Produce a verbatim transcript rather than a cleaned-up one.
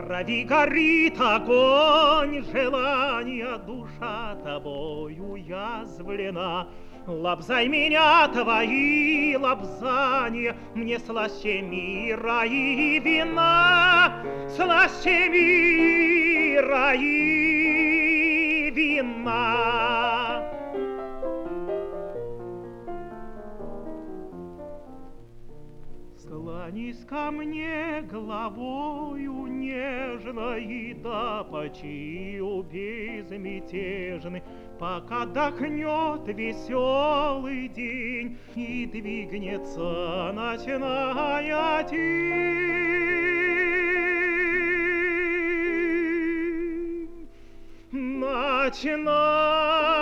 крови горит огонь желания, душа тобою язвлена. Лобзай меня, твои лобзания, мне слаще мира и вина, слаще мира и вина. Склонись ко мне головою нежной, да почию безмятежный, пока дохнет веселый день и двигнется ночная тень. Ночная